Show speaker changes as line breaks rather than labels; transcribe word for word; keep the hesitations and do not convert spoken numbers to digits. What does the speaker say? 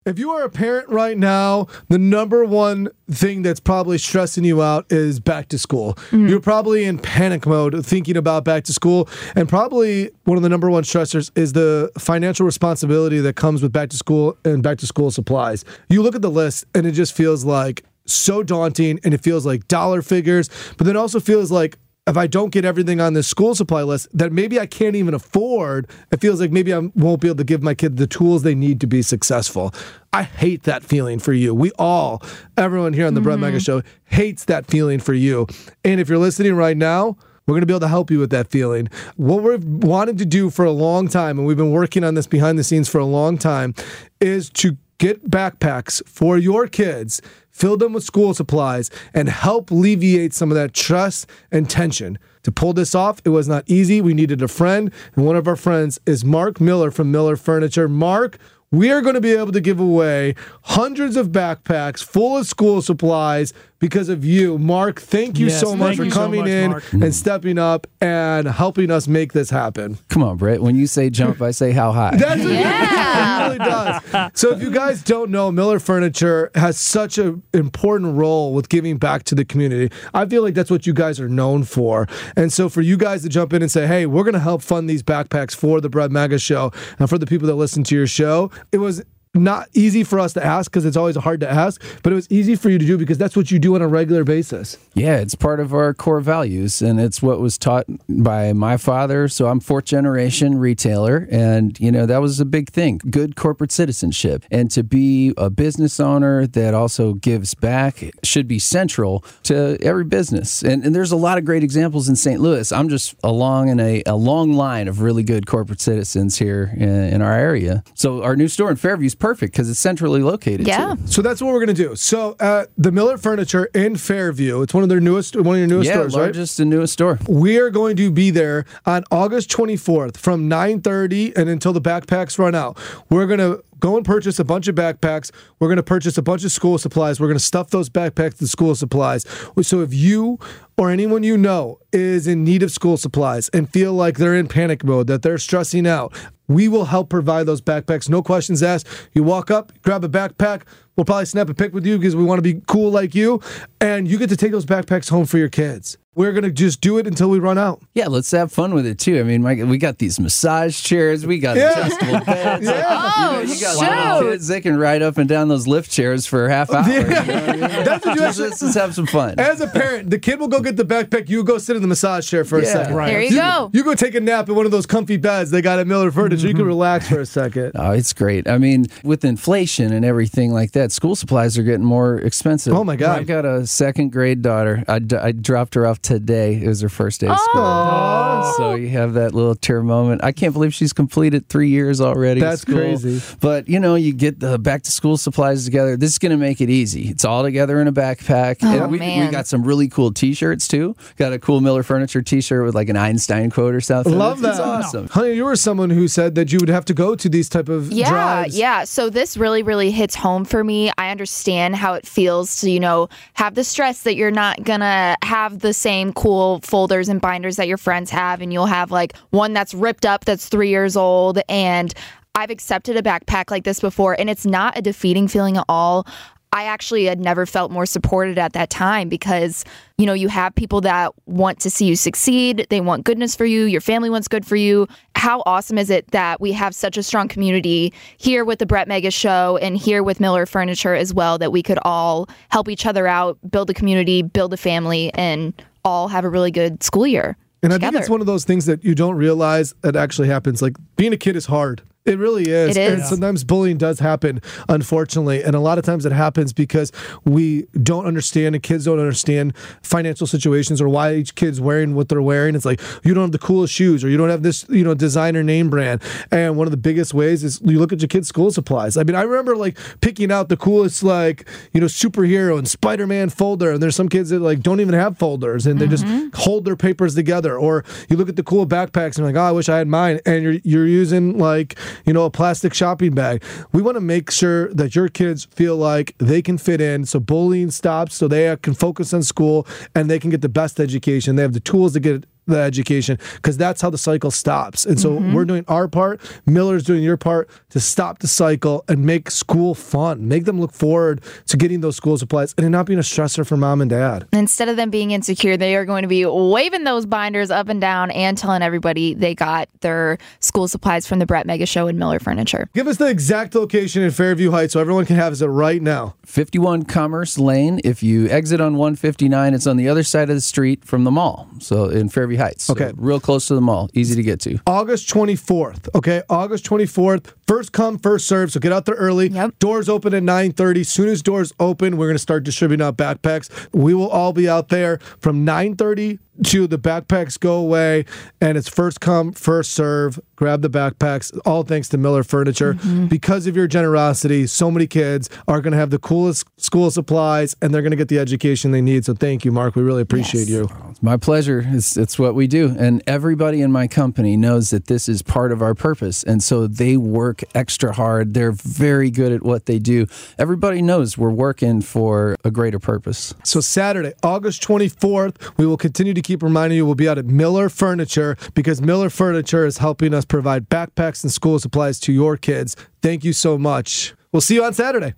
If you are a parent right now, the number one thing that's probably stressing you out is back to school. Mm-hmm. You're probably in panic mode thinking about back to school. And probably one of the number one stressors is the financial responsibility that comes with back to school and back to school supplies. You look at the list and it just feels like so daunting, and it feels like dollar figures, but then also feels like if I don't get everything on this school supply list that maybe I can't even afford, it feels like maybe I won't be able to give my kid the tools they need to be successful. I hate that feeling for you. We all, everyone here on the mm-hmm. Brett Mega Show hates that feeling for you. And if you're listening right now, we're going to be able to help you with that feeling. What we've wanted to do for a long time, and we've been working on this behind the scenes for a long time, is to get backpacks for your kids, fill them with school supplies, and help alleviate some of that stress and tension. To pull this off, it was not easy. We needed a friend, and one of our friends is Mark Miller from Miller Furniture. Mark, we are going to be able to give away hundreds of backpacks full of school supplies because of you. Mark, thank you yes, so much for coming so much, in Mark. and stepping up and helping us make this happen.
Come on, Brett. When you say jump, I say how high.
That's what yeah. it really does. So if you guys don't know, Miller Furniture has such an important role with giving back to the community. I feel like that's what you guys are known for. And so for you guys to jump in and say, hey, we're going to help fund these backpacks for the Brett Mega Show and for the people that listen to your show, it was not easy for us to ask because it's always hard to ask, but it was easy for you to do because that's what you do on a regular basis.
Yeah, it's part of our core values, and it's what was taught by my father. So I'm fourth generation retailer, and you know that was a big thing, good corporate citizenship. And to be a business owner that also gives back should be central to every business. And, and there's a lot of great examples in Saint Louis. I'm just along in a, a long line of really good corporate citizens here in, in our area. So our new store in Fairview is perfect because it's centrally located.
Yeah.
Too.
So that's what we're going to do. So uh, the Miller Furniture in Fairview, it's one of their newest, one of your newest
yeah,
stores, right?
largest and newest store.
We are going to be there on August twenty-fourth from nine thirty and until the backpacks run out. We're going to go and purchase a bunch of backpacks. We're going to purchase a bunch of school supplies. We're going to stuff those backpacks with school supplies. So if you or anyone you know is in need of school supplies and feel like they're in panic mode, that they're stressing out, we will help provide those backpacks. No questions asked. You walk up, grab a backpack. We'll probably snap a pic with you because we want to be cool like you. And you get to take those backpacks home for your kids. We're going to just do it until we run out.
Yeah, let's have fun with it, too. I mean, Mike, we got these massage chairs. We got
yeah.
adjustable beds.
yeah. Oh,
you know, you got little kids. They can ride up and down those lift chairs for a half hour. Yeah. You know what I mean?
That's what you
just,
actually,
let's just have some fun.
As a parent, the kid will go get the backpack. You go sit in the massage chair for
yeah,
a second.
Right. There you,
you
go.
You go take a nap in one of those comfy beds they got at Miller Furniture. Mm-hmm. You can relax for a second.
Oh, it's great. I mean, with inflation and everything like that, school supplies are getting more expensive.
Oh, my God.
I got a second grade daughter. I, d- I dropped her off today. It was her first day of school.
Aww.
So you have that little tear moment. I can't believe she's completed three years already.
That's crazy.
But, you know, you get the back to school supplies together. This is going to make it easy. It's all together in a backpack.
Oh,
and we,
man.
we got some really cool t-shirts, too. Got a cool Miller Furniture t-shirt with like an Einstein quote or something.
Love that.
It's awesome.
Honey, you were someone who said that you would have to go to these type of
yeah,
drives.
Yeah, So this really, really hits home for me. I understand how it feels to, you know, have the stress that you're not going to have the same cool folders and binders that your friends have, and you'll have like one that's ripped up that's three years old. And I've accepted a backpack like this before, and it's not a defeating feeling at all. I actually had never felt more supported at that time because, you know, you have people that want to see you succeed. They want goodness for you. Your family wants good for you. How awesome is it that we have such a strong community here with the Brett Mega Show and here with Miller Furniture as well, that we could all help each other out, build a community, build a family, and all have a really good school year.
And
together.
I think it's one of those things that you don't realize that actually happens. Like, being a kid is hard. It really is.
It is.
And sometimes bullying does happen, unfortunately. And a lot of times it happens because we don't understand and kids don't understand financial situations or why each kid's wearing what they're wearing. It's like, you don't have the coolest shoes or you don't have this, you know, designer name brand. And one of the biggest ways is you look at your kids' school supplies. I mean, I remember like picking out the coolest, like, you know, superhero and Spider-Man folder. And there's some kids that like don't even have folders and they
Mm-hmm.
just hold their papers together. Or you look at the cool backpacks and you're like, oh, I wish I had mine. And you're, you're using like, you know, a plastic shopping bag. We want to make sure that your kids feel like they can fit in, so bullying stops, so they can focus on school and they can get the best education. They have the tools to get the education, because that's how the cycle stops. And so mm-hmm. we're doing our part. Miller's doing your part to stop the cycle and make school fun. Make them look forward to getting those school supplies and it not being a stressor for mom and dad.
Instead of them being insecure, they are going to be waving those binders up and down and telling everybody they got their school supplies from the Brett Mega Show and Miller Furniture.
Give us the exact location in Fairview Heights so everyone can have it right now.
fifty-one Commerce Lane. If you exit on one fifty-nine, it's on the other side of the street from the mall. So in Fairview Heights. So
okay.
Real close to the mall. Easy to get to.
August twenty-fourth. Okay. August twenty-fourth. First come, first serve. So get out there early.
Yep.
Doors open at nine thirty. As soon as doors open, we're going to start distributing out backpacks. We will all be out there from nine thirty to the backpacks go away, and it's first come, first serve. Grab the backpacks, all thanks to Miller Furniture. Mm-hmm. Because of your generosity, so many kids are going to have the coolest school supplies, and they're going to get the education they need. So thank you, Mark. We really appreciate yes. you.
It's my pleasure. It's, it's what we do. And everybody in my company knows that this is part of our purpose, and so they work extra hard. They're very good at what they do. Everybody knows we're working for a greater purpose.
So Saturday, August twenty-fourth, we will continue to keep reminding you we'll be out at Miller Furniture, because Miller Furniture is helping us provide backpacks and school supplies to your kids. Thank you so much. We'll see you on Saturday.